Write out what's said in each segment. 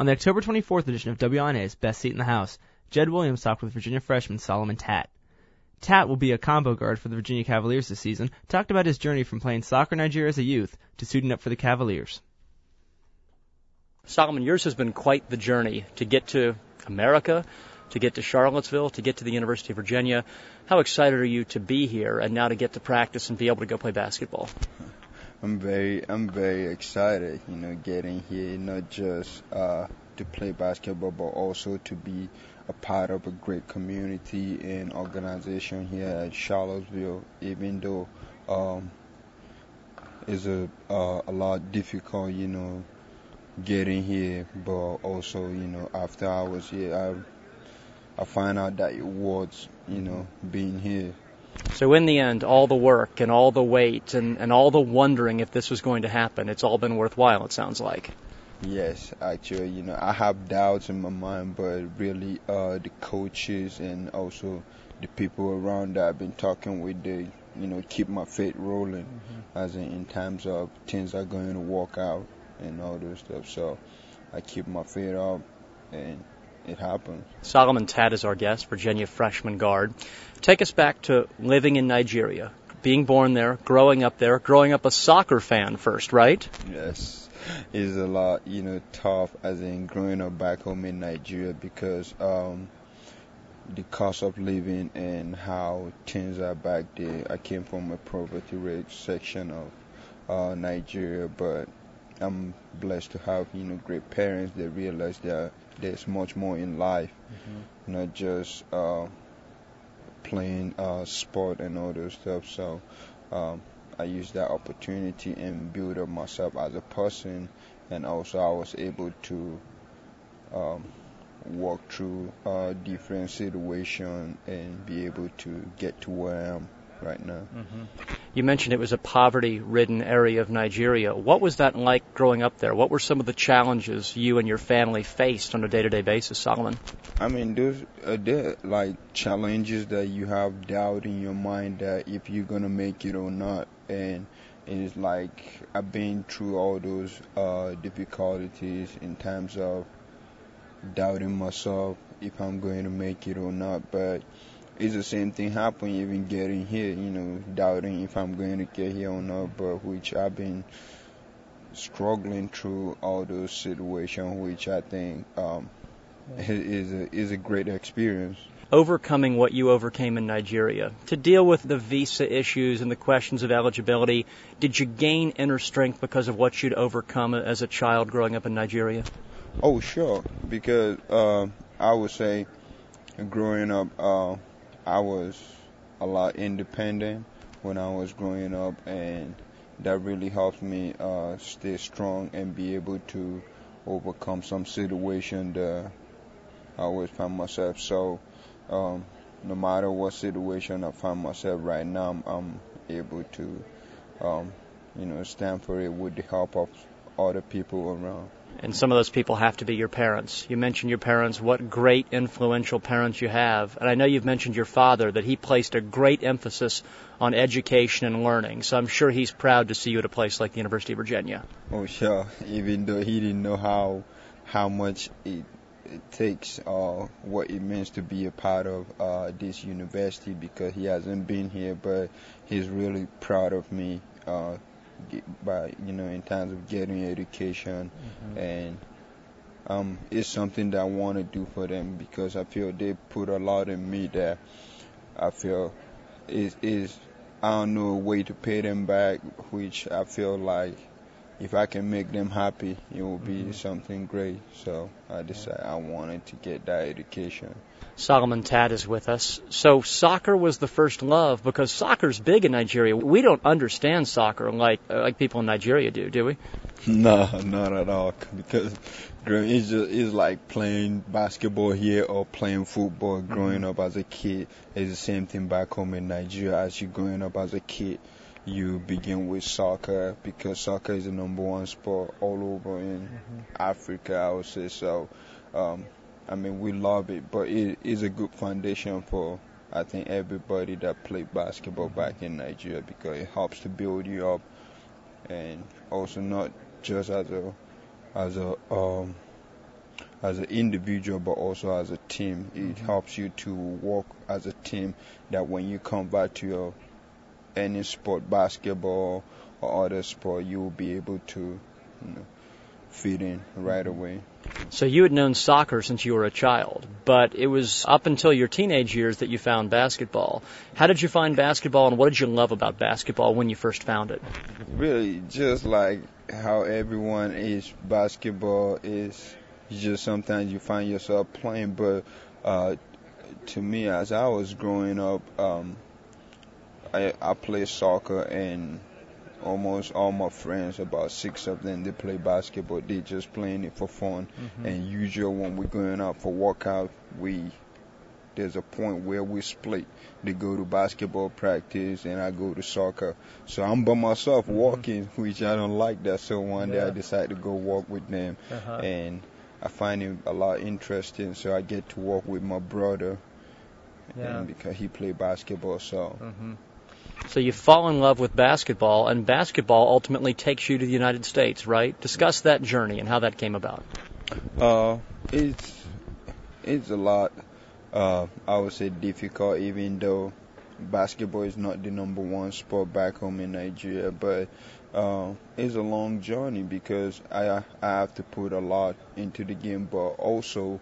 On the October 24th edition of WINA's Best Seat in the House, Jed Williams talked with Virginia freshman Solomon Tatt. Tatt will be a combo guard for the Virginia Cavaliers this season, talked about his journey from playing soccer in Nigeria as a youth to suiting up for the Cavaliers. Solomon, yours has been quite the journey to get to America, to get to Charlottesville, to get to the University of Virginia. How excited are you to be here and now to get to practice and be able to go play basketball? I'm very excited, getting here, not just to play basketball, but also to be a part of a great community and organization here at Charlottesville, even though it's a lot difficult, getting here, but also, after I was here, I find out that it was, being here. So in the end, all the work and all the wait and all the wondering if this was going to happen, it's all been worthwhile, it sounds like. Yes, actually, I have doubts in my mind, but really the coaches and also the people around that I've been talking with, they, keep my faith rolling, as in terms of things are going to work out and all those stuff. So I keep my faith up and it happens. Solomon Tatt is our guest, Virginia freshman guard. Take us back to living in Nigeria, being born there, growing up a soccer fan first, right? Yes, it's a lot, tough as in growing up back home in Nigeria because the cost of living and how things are back there. I came from a poverty rate section of Nigeria, but I'm blessed to have, great parents that realize that there's much more in life, not just playing sport and all those stuff. So I used that opportunity and build up myself as a person, and also I was able to walk through different situations and be able to get to where I am right now. You mentioned it was a poverty-ridden area of Nigeria. What was that like growing up there? What were some of the challenges you and your family faced on a day-to-day basis, Solomon? I mean, there like challenges that you have doubt in your mind that if you're gonna make it or not, and it's like I've been through all those difficulties in terms of doubting myself if I'm going to make it or not, but it's the same thing happening even getting here, doubting if I'm going to get here or not, but which I've been struggling through all those situations, which I think is a great experience. Overcoming what you overcame in Nigeria, to deal with the visa issues and the questions of eligibility, did you gain inner strength because of what you'd overcome as a child growing up in Nigeria? Oh, sure, because I would say growing up, I was a lot independent when I was growing up, and that really helped me stay strong and be able to overcome some situation that I always find myself. So no matter what situation I find myself right now, I'm able to stand for it with the help of other people around. And some of those people have to be your parents. You mentioned your parents, what great influential parents you have. And I know you've mentioned your father, that he placed a great emphasis on education and learning. So I'm sure he's proud to see you at a place like the University of Virginia. Oh, sure. Even though he didn't know how much it takes, what it means to be a part of this university, because he hasn't been here, but he's really proud of me. By in terms of getting education, and it's something that I want to do for them, because I feel they put a lot in me that I feel is I don't know, a way to pay them back, which I feel like if I can make them happy, it will be something great. So I decided I wanted to get that education. Solomon Tatt is with us. So soccer was the first love, because soccer's big in Nigeria. We don't understand soccer like people in Nigeria do we? No, not at all. Because it's like playing basketball here or playing football. Growing up as a kid, it's the same thing back home in Nigeria. As you're growing up as a kid, you begin with soccer, because soccer is the number one sport all over in Africa, I would say. So we love it, but it is a good foundation for, I think, everybody that played basketball back in Nigeria, because it helps to build you up, and also not just as a as an individual, but also as a team. It helps you to work as a team, that when you come back to your any sport, basketball or other sport, you will be able to fit in right away. So you had known soccer since you were a child, but it was up until your teenage years that you found basketball. How did you find basketball, and what did you love about basketball when you first found it? Really, just like how everyone is, basketball is just sometimes you find yourself playing, but to me, as I was growing up, I played soccer, and almost all my friends, about 6 of them, they play basketball. They just playing it for fun. And usually when we're going out for workout, there's a point where we split. They go to basketball practice and I go to soccer. So I'm by myself walking, which I don't like that. So one day I decided to go walk with them, and I find it a lot interesting. So I get to walk with my brother, and because he played basketball. So you fall in love with basketball, and basketball ultimately takes you to the United States, right? Discuss that journey and how that came about. It's a lot, I would say, difficult, even though basketball is not the #1 sport back home in Nigeria, but it's a long journey because I have to put a lot into the game, but also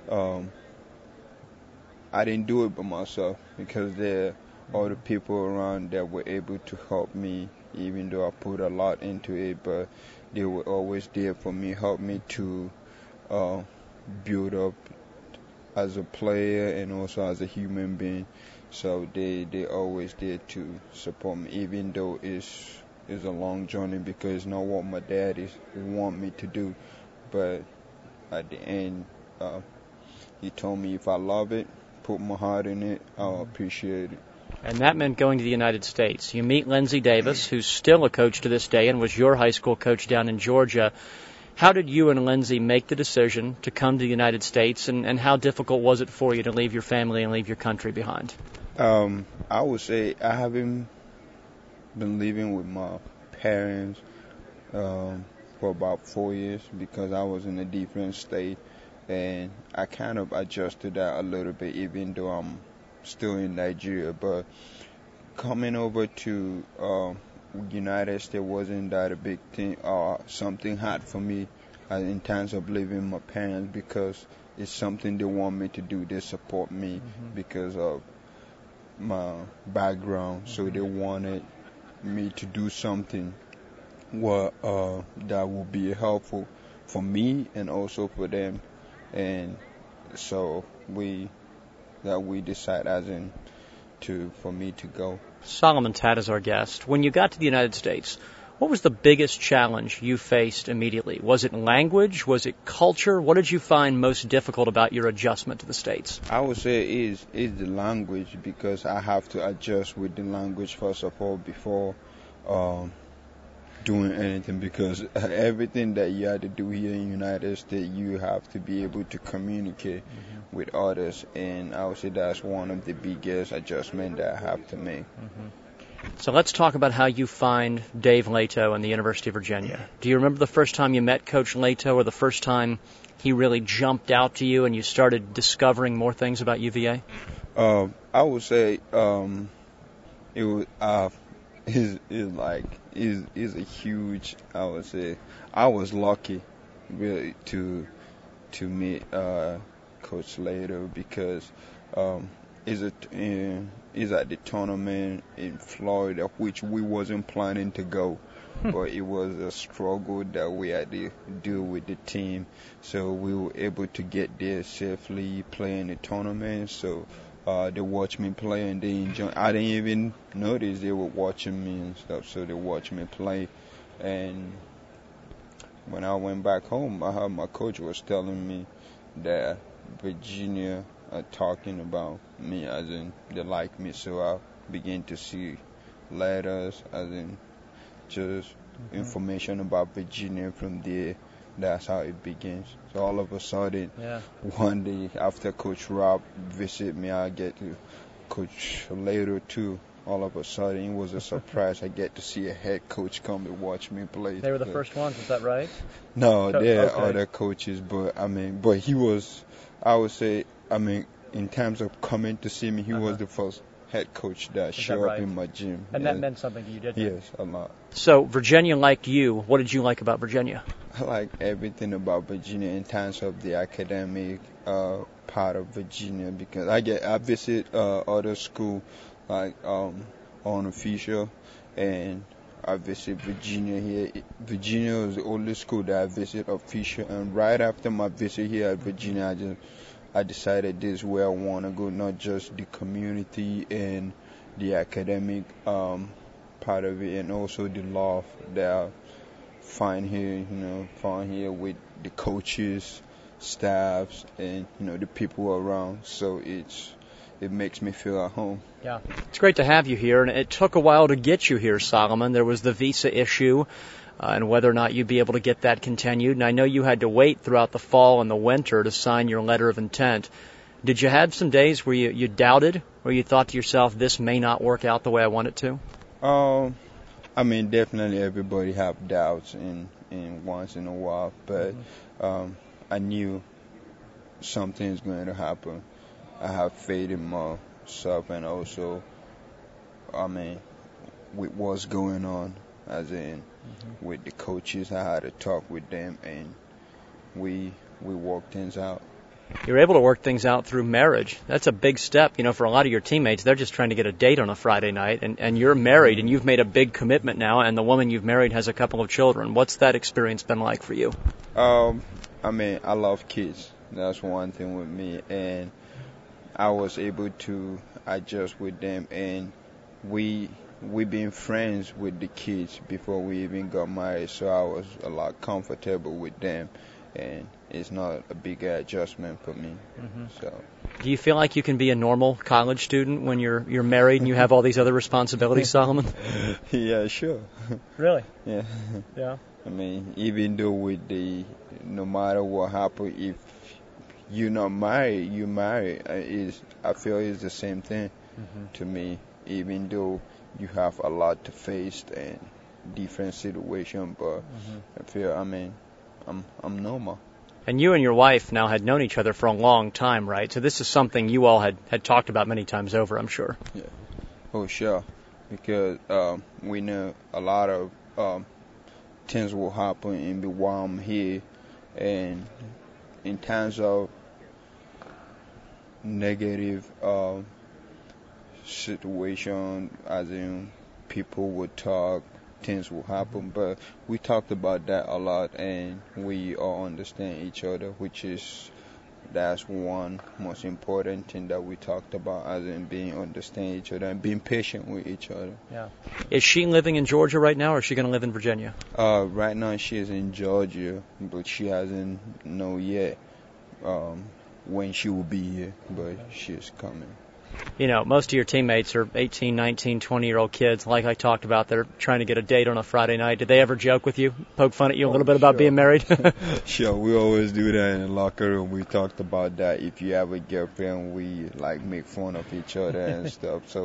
I didn't do it by myself, because there are other people around that were able to help me, even though I put a lot into it, but they were always there for me, help me to build up as a player and also as a human being. So they always there to support me, even though it's a long journey, because it's not what my dad want me to do. But at the end, he told me if I love it, put my heart in it, I'll appreciate it. And that meant going to the United States. You meet Lindsey Davis, who's still a coach to this day and was your high school coach down in Georgia. How did you and Lindsey make the decision to come to the United States, and how difficult was it for you to leave your family and leave your country behind? I would say I haven't been living with my parents for about 4 years, because I was in a different state, and I kind of adjusted that a little bit, even though I'm still in Nigeria. But coming over to United States wasn't that a big thing or something hard for me in terms of leaving my parents, because it's something they want me to do. They support me because of my background, so they wanted me to do something that would be helpful for me and also for them, and so we decided for me to go. Solomon Tatt is our guest. When you got to the United States, what was the biggest challenge you faced immediately? Was it language? Was it culture? What did you find most difficult about your adjustment to the States? I would say is the language, because I have to adjust with the language first of all before doing anything, because everything that you have to do here in the United States, you have to be able to communicate with others, and I would say that's one of the biggest adjustments that I have to make. So let's talk about how you find Dave Leto and the University of Virginia. Do you remember the first time you met Coach Leto, or the first time he really jumped out to you and you started discovering more things about UVA? I would say it was is a huge, I would say, I was lucky really to meet Coach Leto, because is at the tournament in Florida, which we wasn't planning to go, but it was a struggle that we had to do with the team, so we were able to get there safely, play in the tournament. So they watched me play and they enjoyed. I didn't even notice they were watching me and stuff, so they watched me play. And when I went back home, I heard my coach was telling me that Virginia are talking about me, as in they like me. So I began to see letters, as in just information about Virginia. From there, that's how it begins. So all of a sudden, one day after Coach Rob visit me, I get to Coach Leto too. all of a sudden it was a surprise. I get to see a head coach come to watch me play. They were the first ones, is that right? No, there are Okay. other coaches, but he was, I would say, in terms of coming to see me, he was the first head coach that showed up in my gym. And that meant something to you, didn't it? Yes, a lot. So Virginia liked you. What did you like about Virginia? I like everything about Virginia in terms of the academic part of Virginia, because I visit other school like unofficial, and I visit Virginia here. Virginia is the only school that I visit official, and right after my visit here at Virginia, I decided this is where I want to go, not just the community and the academic part of it, and also the love that I find here with the coaches, staffs, and the people around. So it makes me feel at home. Yeah, it's great to have you here, and it took a while to get you here, Solomon. There was the visa issue, and whether or not you'd be able to get that continued. And I know you had to wait throughout the fall and the winter to sign your letter of intent. Did you have some days where you doubted, or you thought to yourself, this may not work out the way I want it to? Definitely everybody have doubts in once in a while, but I knew something's going to happen. I have faith in myself, and also, with what's going on, as in with the coaches, I had a talk with them, and we worked things out. You're able to work things out through marriage. That's a big step. For a lot of your teammates, they're just trying to get a date on a Friday night, and you're married, and you've made a big commitment now, and the woman you've married has a couple of children. What's that experience been like for you? I love kids. That's one thing with me, and I was able to adjust with them, and we've been friends with the kids before we even got married, so I was a lot comfortable with them, and it's not a big adjustment for me. So, do you feel like you can be a normal college student when you're married and you have all these other responsibilities, Solomon? Yeah, sure. Really? Yeah. Yeah. Even though no matter what happens, if you're not married, you marry. I feel it's the same thing to me. Even though you have a lot to face and different situation, but I feel I'm normal. And you and your wife now had known each other for a long time, right? So this is something you all had talked about many times over, I'm sure. Yeah. Oh, sure. Because we know a lot of things will happen while I'm here, and in terms of negative situation, as in people would talk, things will happen, but we talked about that a lot, and we all understand each other, that's one most important thing that we talked about, as in being understand each other and being patient with each other. Yeah. Is she living in Georgia right now, or is she going to live in Virginia? Right now she is in Georgia, but she hasn't know yet when she will be here, but she is coming. Most of your teammates are 18, 19, 20-year-old kids, like I talked about. They're trying to get a date on a Friday night. Did they ever joke with you, poke fun at you a little bit about being married? Sure, we always do that in the locker room. We talked about that. If you have a girlfriend, we make fun of each other and stuff. So,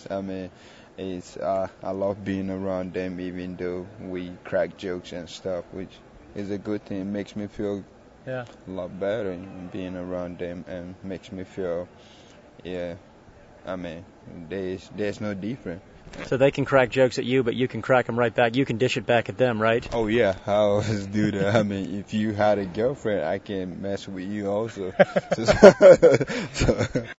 I love being around them, even though we crack jokes and stuff, which is a good thing. It makes me feel a lot better being around them, and makes me feel, there's no difference. So they can crack jokes at you, but you can crack them right back. You can dish it back at them, right? Oh, yeah, I always do that. If you had a girlfriend, I can mess with you also.